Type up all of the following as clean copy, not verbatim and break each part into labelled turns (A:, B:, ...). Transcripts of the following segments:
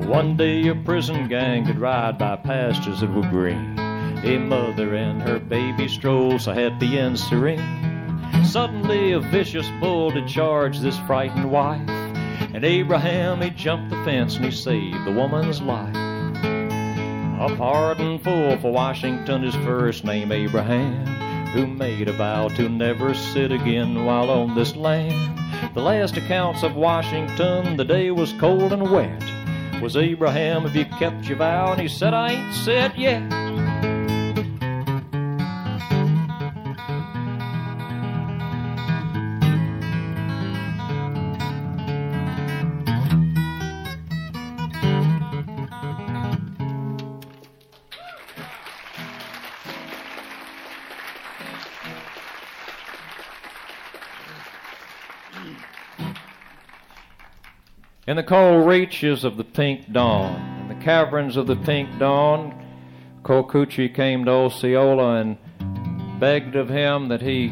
A: One day a prison gang could ride by pastures that were green. A mother and her baby strolled so happy and serene. Suddenly a vicious bull did charge this frightened wife, and Abraham, he jumped the fence and he saved the woman's life. Up hard and full for Washington, his first name Abraham, who made a vow to never sit again while on this land. The last accounts of Washington, the day was cold and wet. Was Abraham, have you kept your vow? And he said, I ain't said yet. In the cold reaches of the pink dawn, in the caverns of the pink dawn, Cocucci came to Osceola and begged of him that he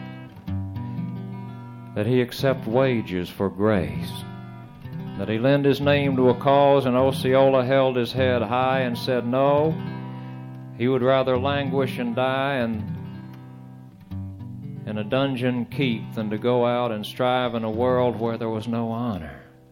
A: accept wages for grace, that he lend his name to a cause. And Osceola held his head high and said no, he would rather languish and die in a dungeon keep than to go out and strive in a world where there was no honor.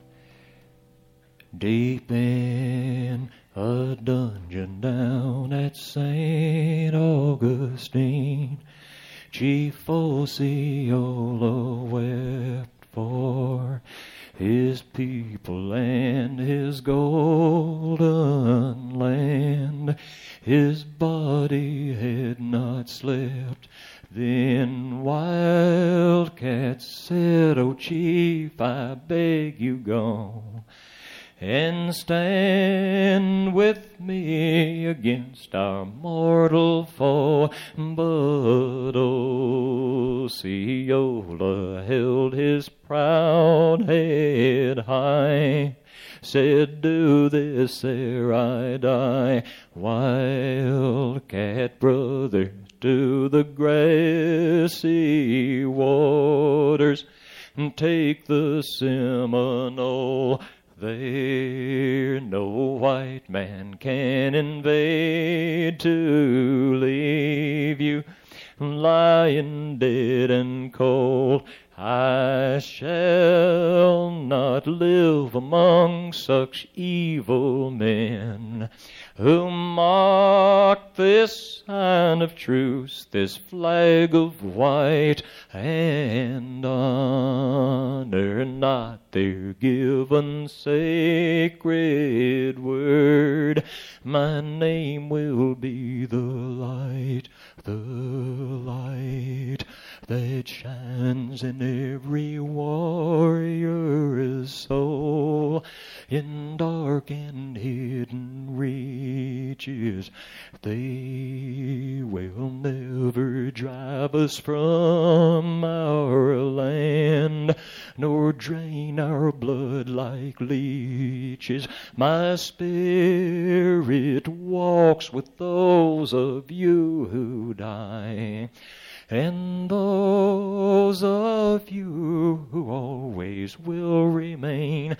A: Deep in a dungeon down at St. Augustine, Chief Osceola wept for his people and his golden land. His body had not slept. Then Wildcat said, "Oh, Chief, I beg you go and stand with me against our mortal foe." But Osceola held his proud head high, said, "Do this ere I die." Wildcat brother, to the grassy waters take the Seminole. There no white man can invade to leave you lying dead and cold. I shall not live among such evil men who mock this sign of truce, this flag of white, and honor not their given sacred word. My name will be the light that shines in every warrior's soul. In dark and hidden reaches, they will never drive us from our land, nor drain our blood like leeches. My spirit walks with those of you who die, and those of you who always will remain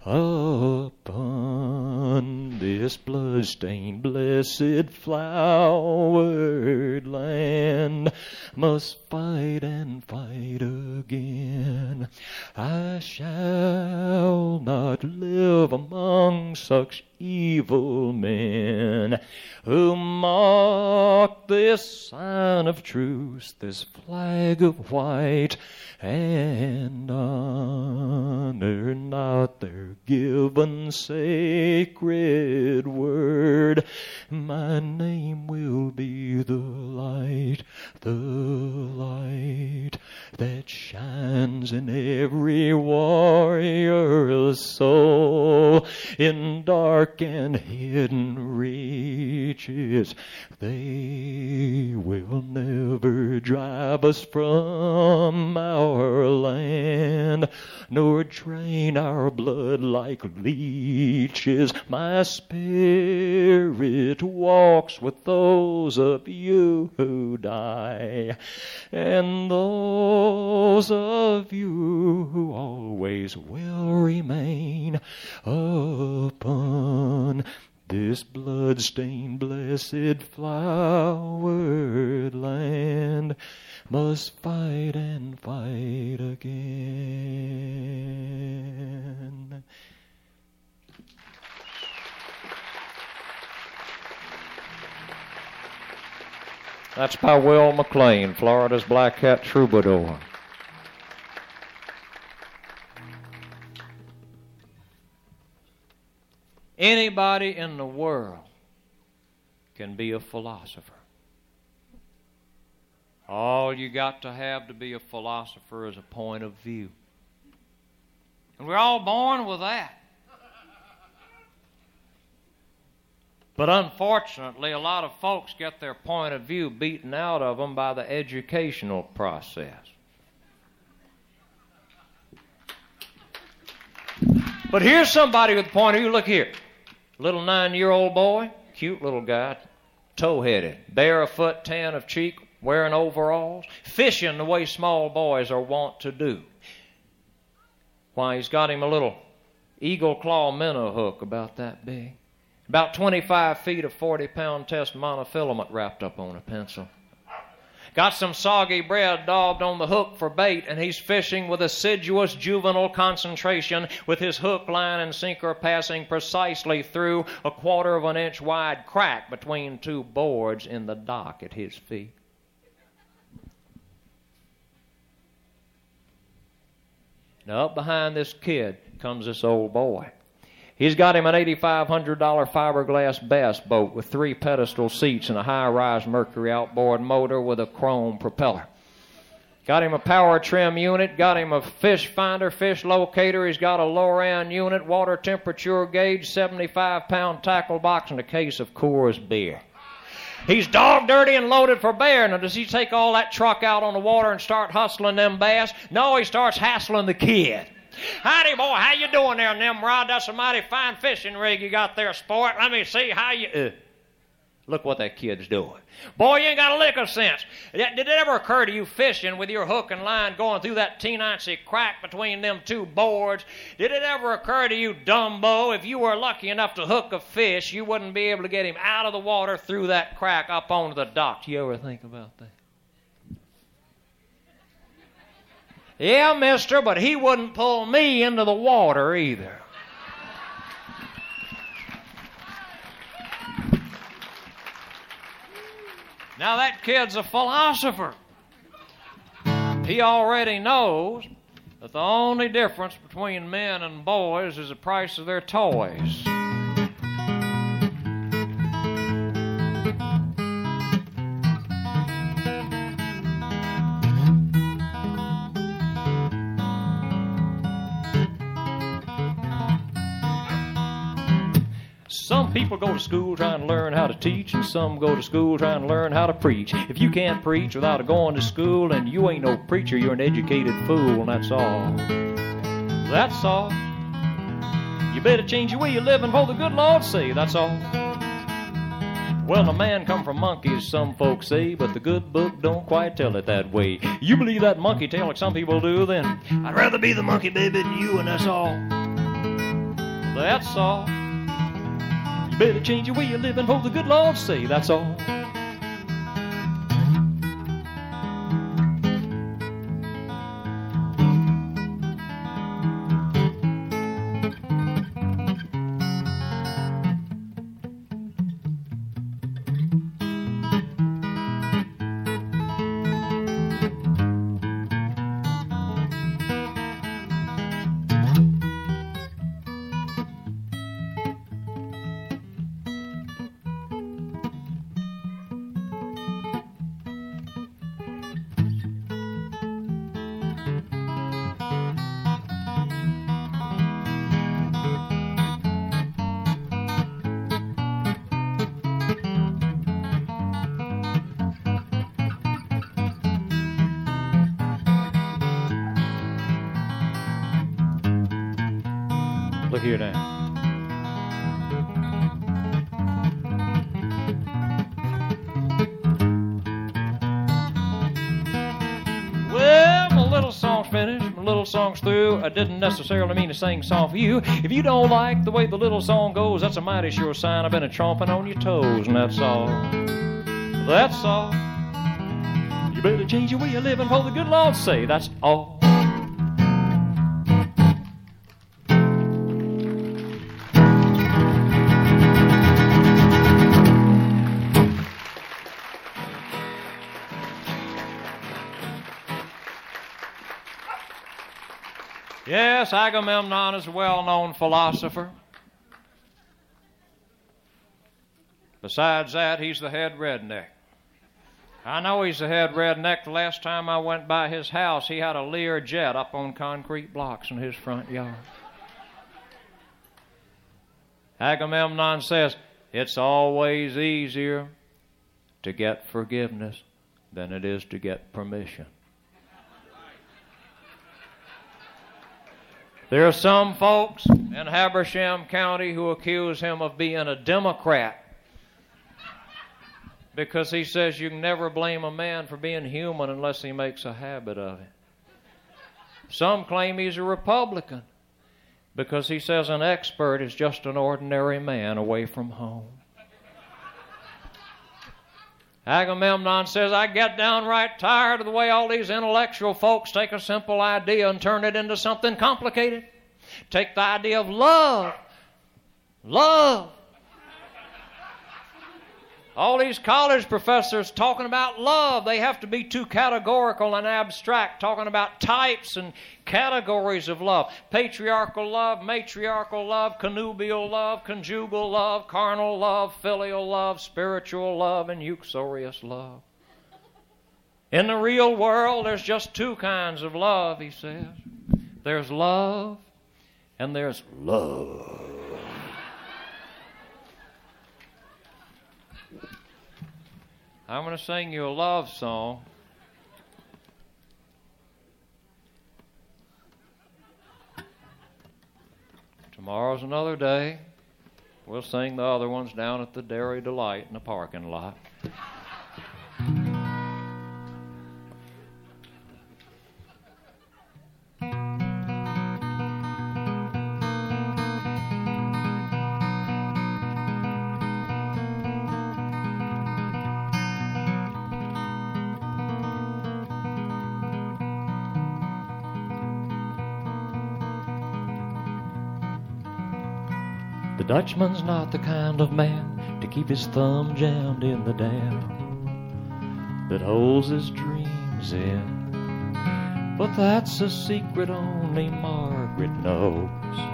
A: upon this blood-stained, blessed, flowered land, must fight and fight again. I shall not live among such evil men who mock this sign of truce, this flag of white, and honor not their given sacred word. My name will be the light that shines in every warrior's soul. In dark and hidden reaches, they will never drive us from our land, land, nor drain our blood like leeches. My spirit walks with those of you who die, and those of you who always will remain upon this blood-stained, blessed, flowered land must fight and fight again. That's by Will McLean, Florida's Black Cat Troubadour. Anybody in the world can be a philosopher. All you got to have to be a philosopher is a point of view. And we're all born with that. But unfortunately, a lot of folks get their point of view beaten out of them by the educational process. But here's somebody with a point of view. Look here. Little 9-year-old boy, cute little guy, toe-headed, bare a foot 10 of cheek, wearing overalls, fishing the way small boys are wont to do. Why, he's got him a little eagle claw minnow hook about that big. About 25 feet of 40-pound test monofilament wrapped up on a pencil. Got some soggy bread daubed on the hook for bait, and he's fishing with assiduous juvenile concentration, with his hook, line, and sinker passing precisely through a 1/4 of an inch wide crack between two boards in the dock at his feet. Now, up behind this kid comes this old boy. He's got him an $8,500 fiberglass bass boat with 3 pedestal seats and a high-rise Mercury outboard motor with a chrome propeller. Got him a power trim unit, got him a fish finder, fish locator. He's got a Loran unit, water temperature gauge, 75-pound tackle box, and a case of Coors beer. He's dog dirty and loaded for bear. Now, does he take all that truck out on the water and start hustling them bass? No, he starts hassling the kid. Howdy, boy, how you doing there, Nimrod? That's a mighty fine fishing rig you got there, sport. Let me see how you... Look what that kid's doing. Boy, you ain't got a lick of sense. Did it ever occur to you fishing with your hook and line going through that teeny crack between them two boards? Did it ever occur to you, Dumbo, if you were lucky enough to hook a fish, you wouldn't be able to get him out of the water through that crack up onto the dock? Do you ever think about that? Yeah, mister, but he wouldn't pull me into the water either. Now that kid's a philosopher. He already knows that the only difference between men and boys is the price of their toys. Some people go to school trying to learn how to teach, and some go to school trying to learn how to preach. If you can't preach without going to school, then you ain't no preacher, you're an educated fool, and that's all. That's all. You better change your way of living for the good Lord's sake, that's all. Well, a man come from monkeys, some folks say, but the good book don't quite tell it that way. You believe that monkey tale like some people do, then I'd rather be the monkey baby than you, and that's all. That's all. Better change your way of living for the good Lord's sake, that's all. Look here now. Well, my little song's finished, my little song's through. I didn't necessarily mean to sing a song for you. If you don't like the way the little song goes, that's a mighty sure sign I've been a-chomping on your toes, and that's all. That's all. You better change your way of living for the good Lord's sake, that's all. Yes, Agamemnon is a well-known philosopher. Besides that, he's the head redneck. I know he's the head redneck. The last time I went by his house, he had a Lear jet up on concrete blocks in his front yard. Agamemnon says, it's always easier to get forgiveness than it is to get permission. There are some folks in Habersham County who accuse him of being a Democrat because he says you can never blame a man for being human unless he makes a habit of it. Some claim he's a Republican because he says an expert is just an ordinary man away from home. Agamemnon says, I get downright tired of the way all these intellectual folks take a simple idea and turn it into something complicated. Take the idea of love. Love. All these college professors talking about love, they have to be too categorical and abstract, talking about types and categories of love. Patriarchal love, matriarchal love, connubial love, conjugal love, carnal love, filial love, spiritual love, and uxorious love. In the real world, there's just two kinds of love, he says. There's love and there's love. I'm going to sing you a love song. Tomorrow's another day. We'll sing the other ones down at the Dairy Delight in the parking lot. The Dutchman's not the kind of man to keep his thumb jammed in the dam that holds his dreams in. But that's a secret only Margaret knows.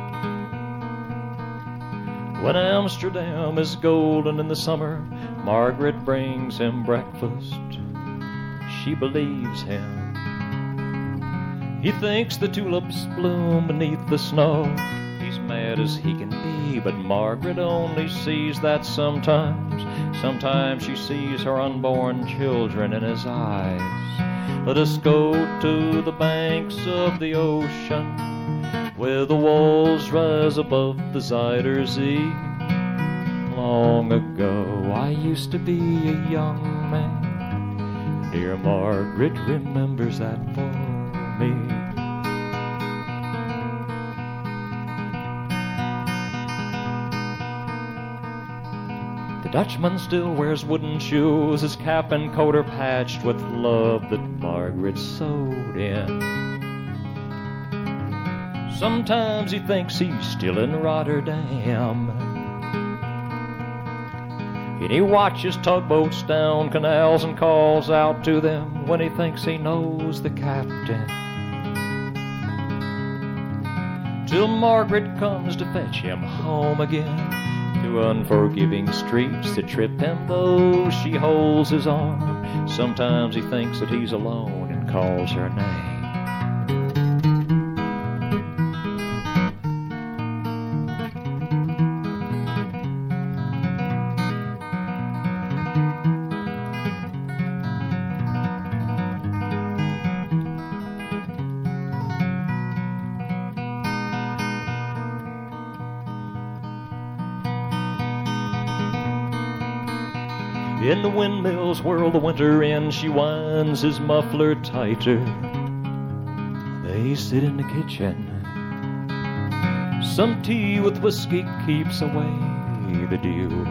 A: When Amsterdam is golden in the summer, Margaret brings him breakfast. She believes him. He thinks the tulips bloom beneath the snow. He's mad as he can be, but Margaret only sees that sometimes. Sometimes she sees her unborn children in his eyes. Let us go to the banks of the ocean, where the walls rise above the Zuider Zee. Long ago I used to be a young man. Dear Margaret remembers that for me. The Dutchman still wears wooden shoes, his cap and coat are patched with love that Margaret sewed in. Sometimes he thinks he's still in Rotterdam, and he watches tugboats down canals and calls out to them when he thinks he knows the captain. Till Margaret comes to fetch him home again, to unforgiving streets that trip him though she holds his arm. Sometimes he thinks that he's alone and calls her name. In the windmills whirl the winter in, she winds his muffler tighter. They sit in the kitchen. Some tea with whiskey keeps away the dew.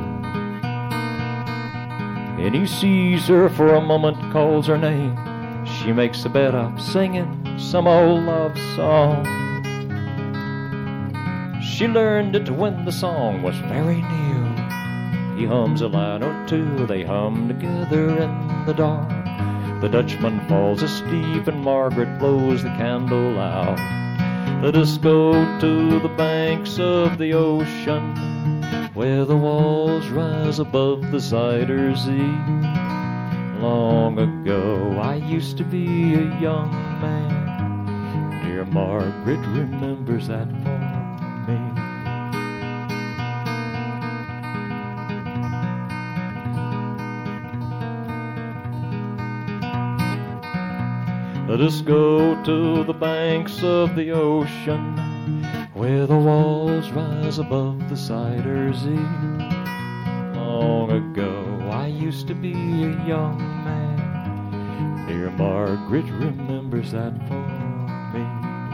A: And he sees her for a moment, calls her name. She makes the bed up, singing some old love song. She learned it when the song was very new. He hums a line or two, they hum together in the dark. The Dutchman falls asleep and Margaret blows the candle out. Let us go to the banks of the ocean, where the walls rise above the Zuyder Zee. Long ago I used to be a young man. Dear Margaret remembers that for me. Let us go to the banks of the ocean, where the walls rise above the Zuyder Zee. Long ago I used to be a young man. Dear Margaret remembers that for me.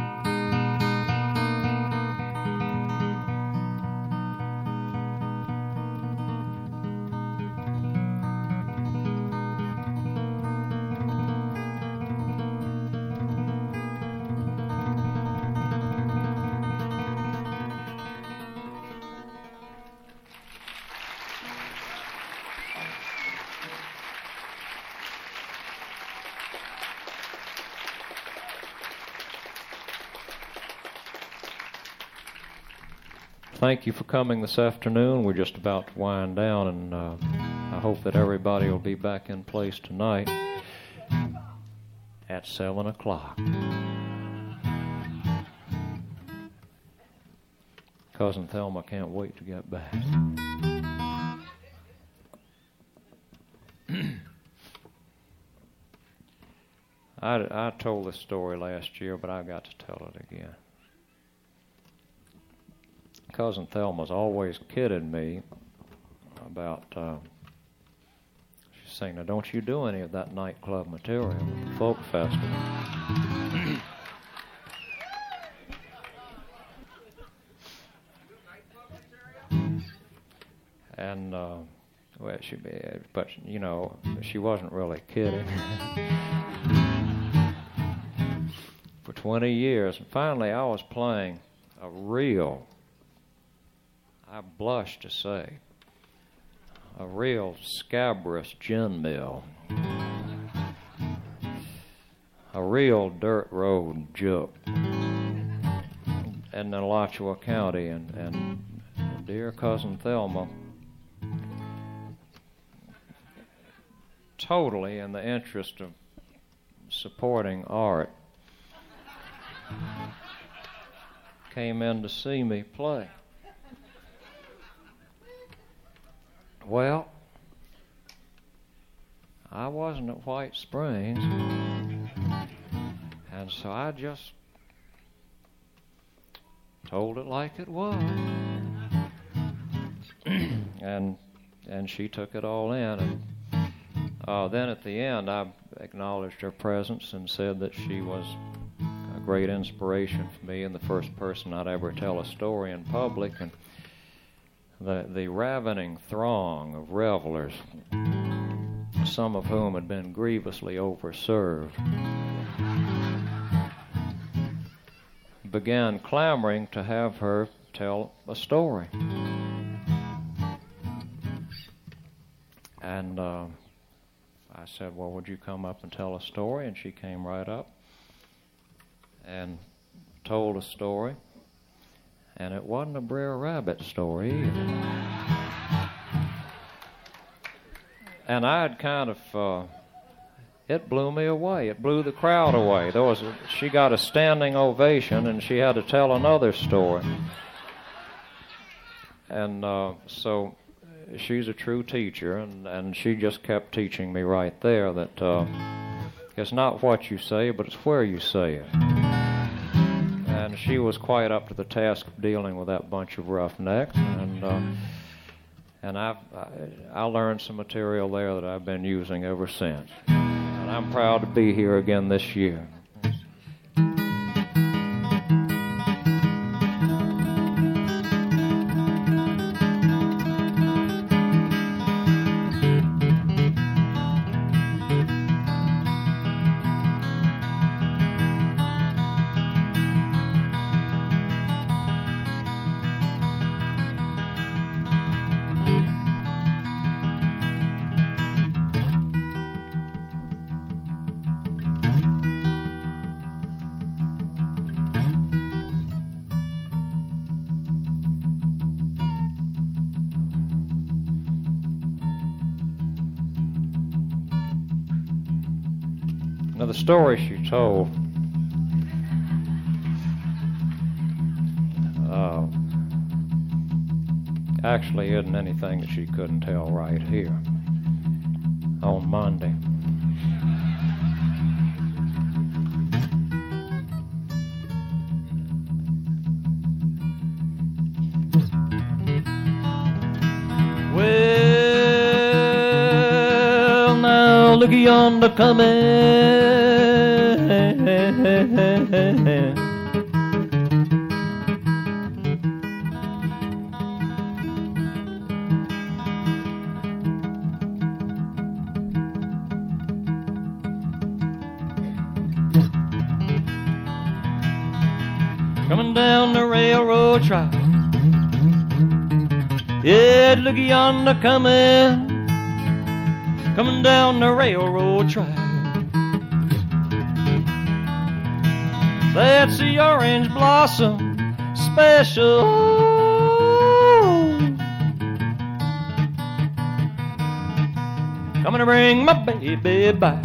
A: Thank you for coming this afternoon. We're just about to wind down, and I hope that everybody will be back in place tonight at 7 o'clock. Cousin Thelma can't wait to get back. I told this story last year, but I got to tell it again. Cousin Thelma's always kidded me about, she's saying, now don't you do any of that nightclub material at the folk festival. And, well, but, you know, she wasn't really kidding. For 20 years, and finally I was playing a real, I blush to say, a real scabrous gin mill, a real dirt road joke in Alachua County, and dear Cousin Thelma, totally in the interest of supporting art, came in to see me play. Well, I wasn't at White Springs, and so I just told it like it was. and she took it all in. And then at the end, I acknowledged her presence and said that she was a great inspiration for me and the first person I'd ever tell a story in public. And the ravening throng of revelers, some of whom had been grievously overserved, began clamoring to have her tell a story. And I said, well, would you come up and tell a story? And she came right up and told a story. And it wasn't a Brer Rabbit story either. And I had kind of, it blew me away. It blew the crowd away. She got a standing ovation, and she had to tell another story. And so she's a true teacher, and she just kept teaching me right there that it's not what you say, but it's where you say it. And she was quite up to the task of dealing with that bunch of roughnecks. And I learned some material there that I've been using ever since. And I'm proud to be here again this year. Now, the story she told actually isn't anything that she couldn't tell right here on Monday. Well, now look yonder coming. Coming down the railroad track. Yeah, look yonder coming down the railroad track. That's the orange blossom special. Coming to bring my baby back.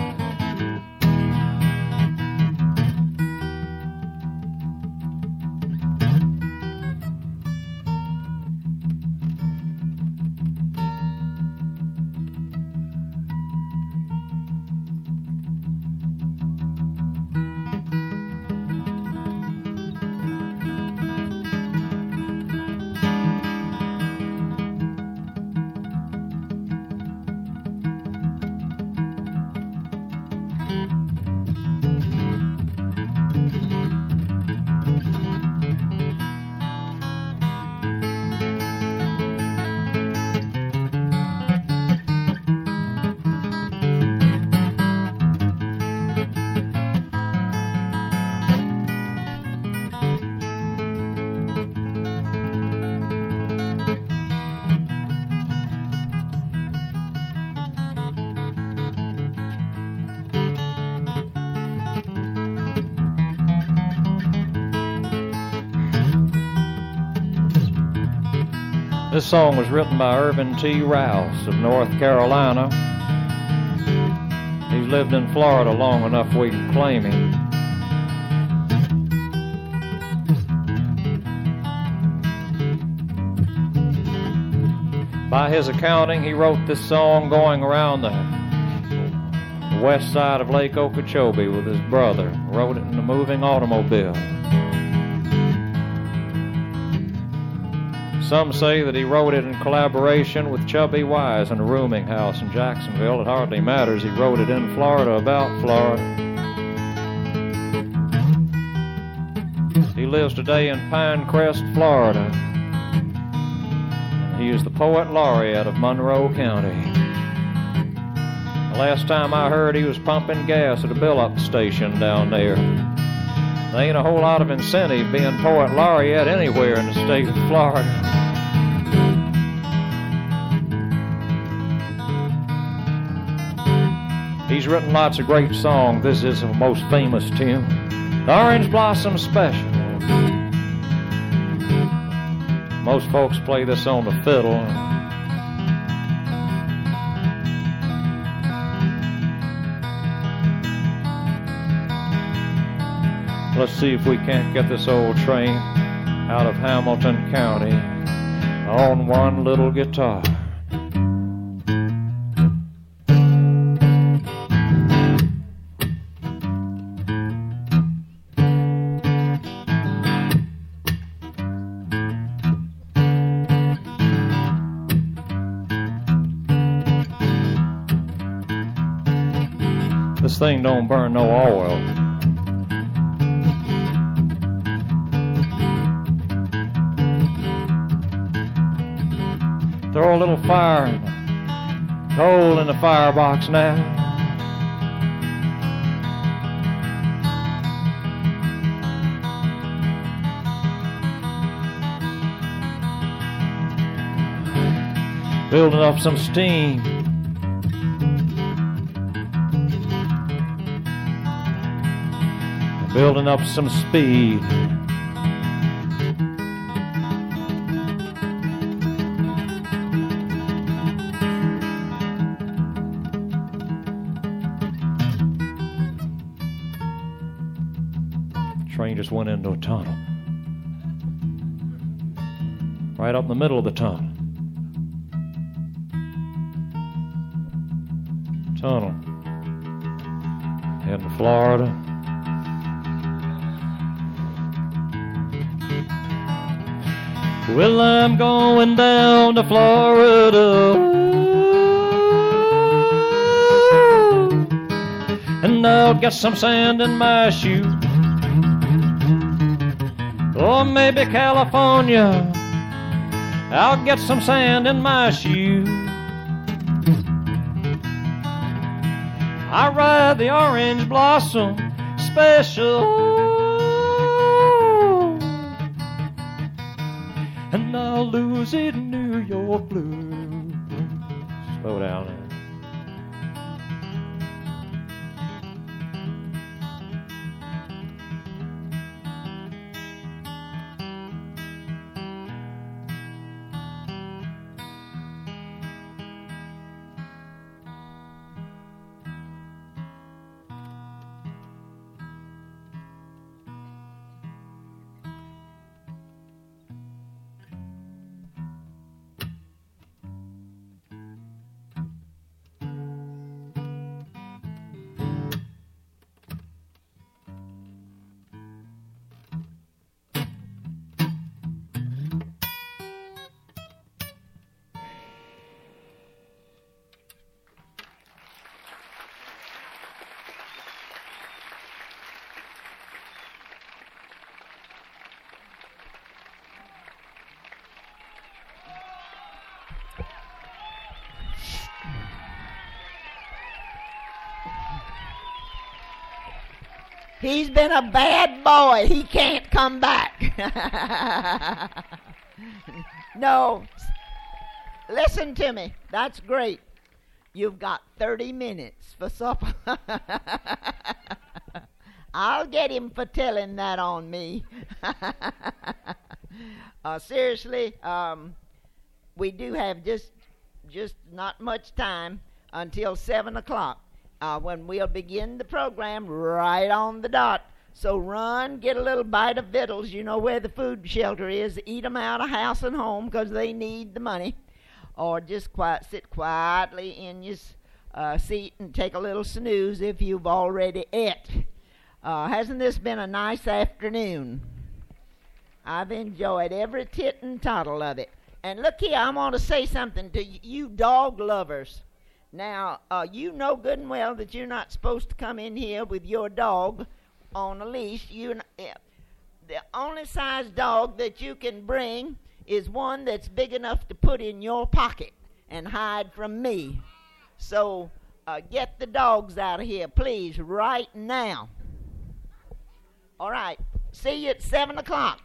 A: This song was written by Irvin T. Rouse of North Carolina. He's lived in Florida long enough we can claim him. By his accounting, he wrote this song going around the west side of Lake Okeechobee with his brother. Wrote it in a moving automobile. Some say that he wrote it in collaboration with Chubby Wise in a rooming house in Jacksonville. It hardly matters. He wrote it in Florida about Florida. He lives today in Pinecrest, Florida. He is the poet laureate of Monroe County. The last time I heard, he was pumping gas at a bill-up station down there. There ain't a whole lot of incentive being poet laureate anywhere in the state of Florida. He's written lots of great songs. This is his most famous tune, the Orange Blossom Special. Most folks play this on the fiddle. Let's see if we can't get this old train out of Hamilton County on one little guitar. This thing don't burn no oil. Throw a little fire in the coal in the firebox now. Building up some steam. Building up some speed. Train just went into a tunnel. Right up in the middle of the tunnel. Tunnel. Heading to Florida. Well, I'm going down to Florida, and I'll get some sand in my shoe. Or maybe California, I'll get some sand in my shoe. I ride the Orange Blossom Special, and I'll lose it in New York blues. Slow down there.
B: He's been a bad boy. He can't come back. No. Listen to me. That's great. You've got 30 minutes for supper. I'll get him for telling that on me. Seriously, we do have just not much time until 7 o'clock. When we'll begin the program right on the dot. So run, get a little bite of victuals. You know where the food shelter is. Eat them out of house and home because they need the money. Or just sit quietly in your seat and take a little snooze if you've already ate. Hasn't this been a nice afternoon? I've enjoyed every tit and tottle of it. And look here, I want to say something to you dog lovers. Now, you know good and well that you're not supposed to come in here with your dog on a leash. The only size dog that you can bring is one that's big enough to put in your pocket and hide from me. So get the dogs out of here, please, right now. All right. See you at 7 o'clock.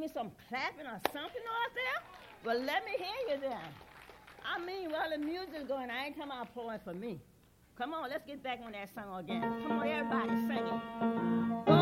C: some clapping or something out there? Well, let me hear you then. I mean, while the music's going, I ain't talking about pouring for me. Come on, let's get back on that song again. Come on, everybody, sing it.